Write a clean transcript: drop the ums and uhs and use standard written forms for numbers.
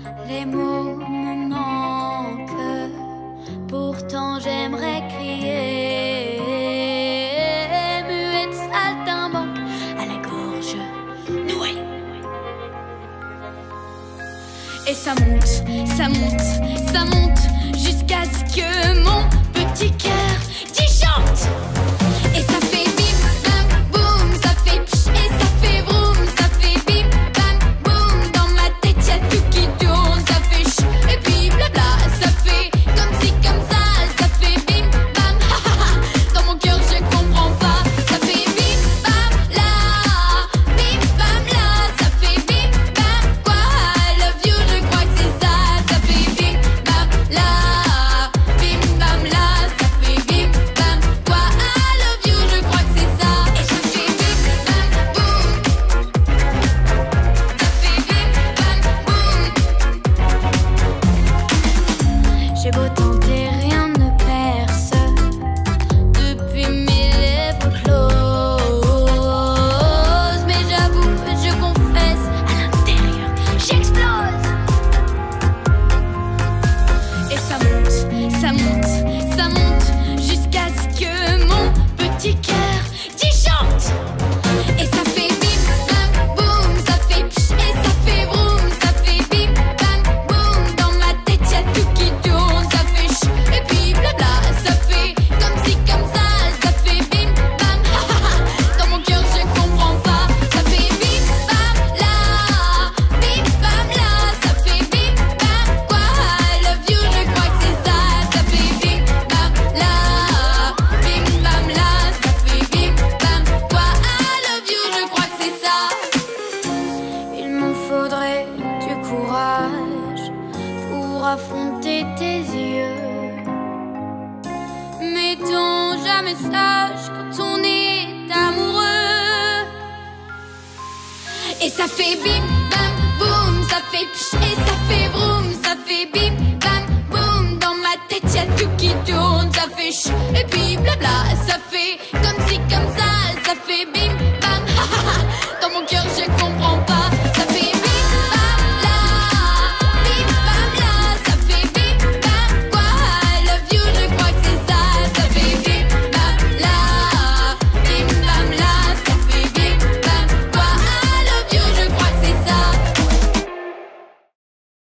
Les mots me manquent, pourtant j'aimerais crier. Muette saltimbanque à la gorge nouée. Et ça monte, ça monte, ça monte, jusqu'à ce que mon petit cœur disjoncte. Et ça fait bim, bam, boum, ça fait pch, et ça fait vroom, ça fait bim, bam, boum. Dans ma tête y'a tout qui tourne, ça fait ch, et puis blabla. Ça fait comme si, comme ça fait bim, bam, ha ha ha. Dans mon cœur je comprends pas, ça fait bim, bam, là, ça fait bim, bam, quoi, I love you, je crois que c'est ça. Ça fait bim, bam, là, ça fait bim, bam, quoi, I love you, je crois que c'est ça. Et ça fait bim, bam, boum, ça fait bim, bam, boum. J'ai beau tenter, rien ne perce depuis mes lèvres closes. Mais j'avoue, je confesse, à l'intérieur, j'explose. Et ça monte, ça monte, ça monte, jusqu'à ce que mon petit cœur disjoncte. Et ça fait bim, bam, boum, ça fait pch, et ça fait vroom, ça fait bim, bam, boum. Dans ma tête y'a tout qui tourne, ça fait ch, et puis blabla. Ça fait comme si, comme ça fait bim, bam, ha ha ha. Dans mon cœur je comprends pas, ça fait bim, bam, là, ça fait bim, bam, quoi, I love you, je crois que c'est ça. Ça fait bim, bam, là, ça fait bim, bam, quoi, I love you, je crois que c'est ça. Il me faudrait du courage pour affronter tes yeux, mais t'en jamais sage quand on est amoureux. Et ça fait bim, bam, boum, ça fait pch, et ça fait vroom, ça fait bim, bam, boum. Dans ma tête y'a tout qui tourne, ça fait ch, et puis